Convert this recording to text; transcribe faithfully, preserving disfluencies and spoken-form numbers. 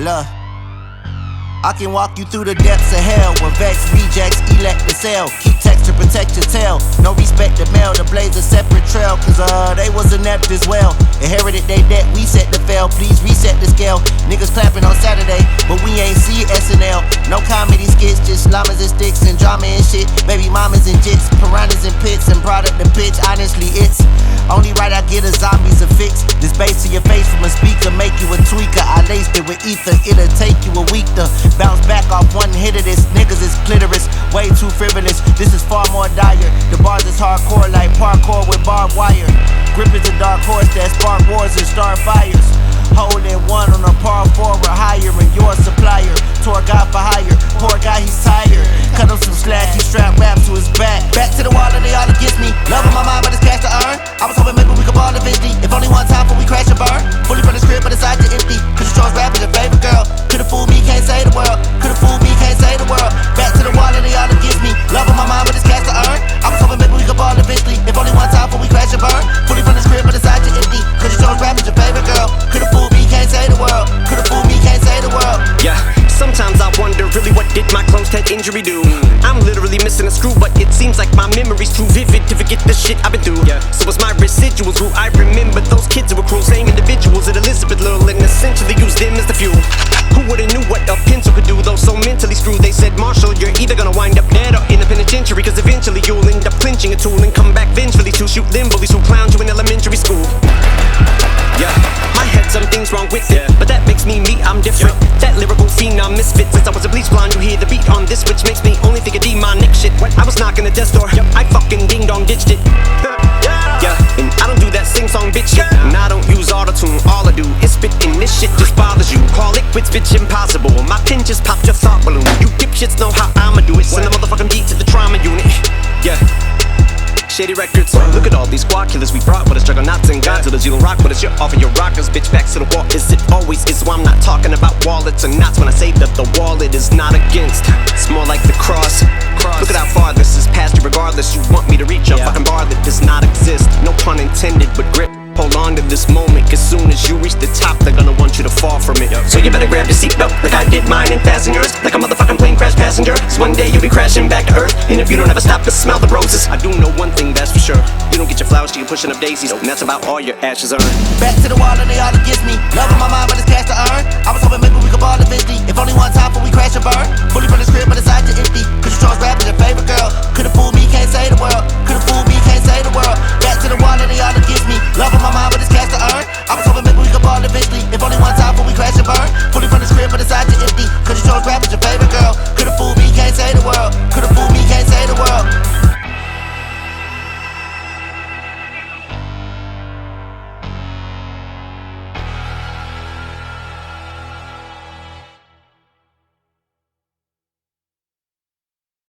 Look, I can walk you through the depths of hell where vex rejects elect the cell. Keep text to protect your tail. No respect to mail, the blaze a separate trail. Cause uh, they was inept as well. Inherited they debt, we set the fail. Please reset the scale. Niggas clapping on Saturday, but we ain't see S N L. No comedy skits, just llamas and sticks and drama and shit. Baby mamas and jits, piranhas and pits, and brought up the pitch. Honestly, it's only right I get a zombie's a fix. This bass to your face from a speaker make you a tweaker. I laced it with ether, it'll take you a week to bounce back off one hit of this. Niggas is clitoris, way too frivolous. This is far more dire. The bars is hardcore like parkour with barbed wire. Grip is a dark horse that spark wars and start fires. Holding one on a par four, we're hiring your supplier. Tour guy for hire, poor guy he's tired. Cut him some slack, he strap rap to his back. Back to the wall and they all against me. Love on my mind but it's cash to earn. I was hoping maybe we could ball eventually. If only one time before we crash and burn. Fully from the script but it's out to empty. Cause you chose rap as your favorite girl. Could've fooled me, can't say the world. Could've fooled me, can't say the world. Back to the wall and they all against me. Love on my mind but it's cash to earn. I was hoping maybe we could ball eventually. If only one time before we crash and burn. Fully from the script but it's out to empty. Cause you chose rap as your favorite girl. Could've fooled me, can't say the world. Could've fooled me, can't say the world. Yeah, sometimes I wonder really what did my closed head injury do. I'm literally missing a screw, but it seems like my memory's too vivid to forget the shit I've been through. Yeah. So it's my residuals who I remember. Those kids who were cruel, same individuals at Elizabeth Little, and essentially used them as the fuel. Who would've knew what a pencil could do, though so mentally screwed? They said, Marshall, you're either gonna wind up dead or in a penitentiary, cause eventually you'll end up clinching a tool and come back vengefully to shoot them bullies who clowned you in elementary school. Yeah, my head, something's wrong with it, but that makes me me, I'm different. That lyrical phenom misfit. Since I was a bleach blonde, you hear the beat on this, which makes me only think of demonic shit. I was knocking the death door, I fucking ding dong ditched it. Yeah, and I don't do that sing song bitch shit, and I don't use auto-tune. All I do is spit, and this shit just bothers you. Call it quits, bitch, impossible. My pen just popped your thought balloon. You dipshits know how I'ma do it. Send a motherfucking beat to the trauma unit. Yeah. Shady Records. Look at all these squad killers we brought with us, juggernauts and Godzillas. You don't rock with us, you're off of your rockers. Bitch, back to the wall. Is it always is? Why I'm not talking about wallets or knots when I say that the wallet is not against. It's more like the cross. cross. Look at how far this is past you. Regardless, you want me to reach a yeah. fucking bar that does not exist. No pun intended, but grip. Hold on to this moment, cause soon as you reach the top, they're gonna want you to fall from it. So you better grab your seatbelt like I did mine and fasten yours, like a motherfucking plane crash passenger. Cause one day you'll be crashing back to earth, and if you don't ever stop to smell the roses, I do know one thing, that's for sure. You don't get your flowers till you're pushing up daisies, and that's about all your ashes earn. Back to the wall and they all against me. Love on my mind but it's cash to earn. I was hoping maybe we could ball eventually. If only one time before we crash and burn. Fully from the script but it's out to empty. Cause you chose rap as your favorite girl.